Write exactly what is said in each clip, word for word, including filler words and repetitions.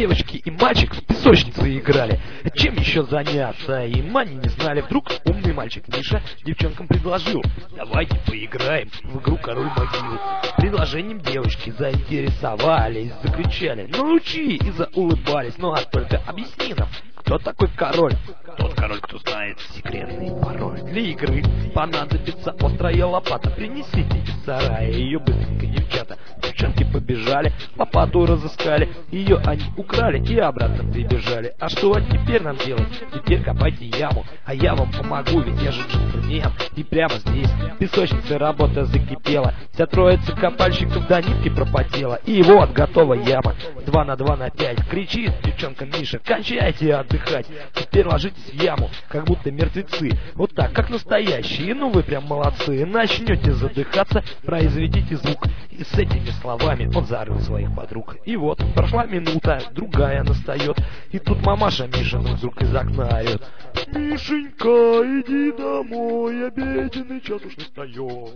девочки и мальчик в песочнице играли. Чем еще заняться? И мани не знали. Вдруг умный мальчик Миша девчонкам предложил: давайте поиграем в игру «Король могил». Предложением девочки заинтересовались, закричали: научи! И заулыбались. Ну а только объясни нам, кто такой король? Тот король, кто знает секретный пароль. Для игры понадобится острая лопата. Принесите из сарая ее быстренько, девчата. Девчонки побежали, лопату разыскали, ее они украли и обратно прибежали. А что теперь нам делать? Теперь копайте яму, а я вам помогу, ведь я же джентльмен. И прямо здесь в песочнице работа закипела. Вся троица копальщиков до нитки пропотела. И вот готова яма, два на два на пять. Кричит девчонка Миша: кончайте отдыхать, теперь ложитесь в яму, как будто мертвецы. Вот так, как настоящие. Ну вы прям молодцы. Начнете задыхаться, произведите звук. И с этими словами он зарыл своих подруг. И вот прошла минута, другая настает. И тут мамаша Мишина вдруг из окна орет: Мишенька, иди домой, обеденный час уж настает.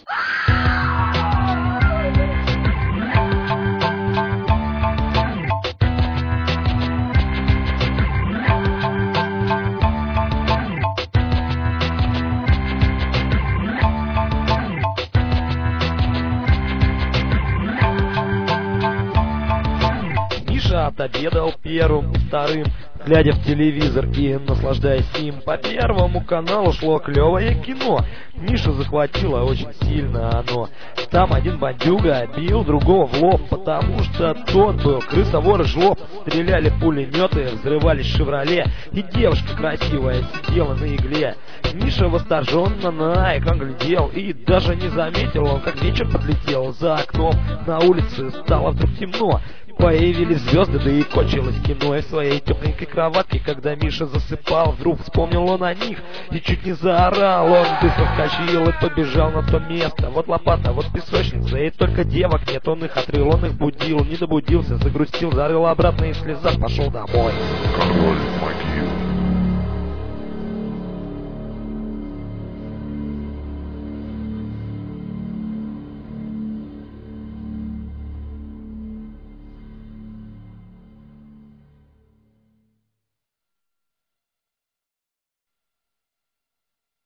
Отобедал первым, вторым, глядя в телевизор и наслаждаясь им. По первому каналу шло клевое кино. Мишу захватило очень сильно оно. Там один бандюга бил другого в лоб, потому что тот был крысовор и жлоб. Стреляли пулеметы, взрывались «Шевроле», и девушка красивая сидела на игле. Миша восторженно на экран глядел, и даже не заметил он, как вечер подлетел. За окном на улице стало вдруг темно. Появились звезды, да и кончилось кино. И в своей тепленькой кроватке, когда Миша засыпал, вдруг вспомнил он о них и чуть не заорал. Он быстро вскочил и побежал на то место. Вот лопата, вот песочница, и только девок нет. Он их отрыл, он их будил, не добудился, загрустил, зарыл обратно и в слезах пошел домой. Король могил.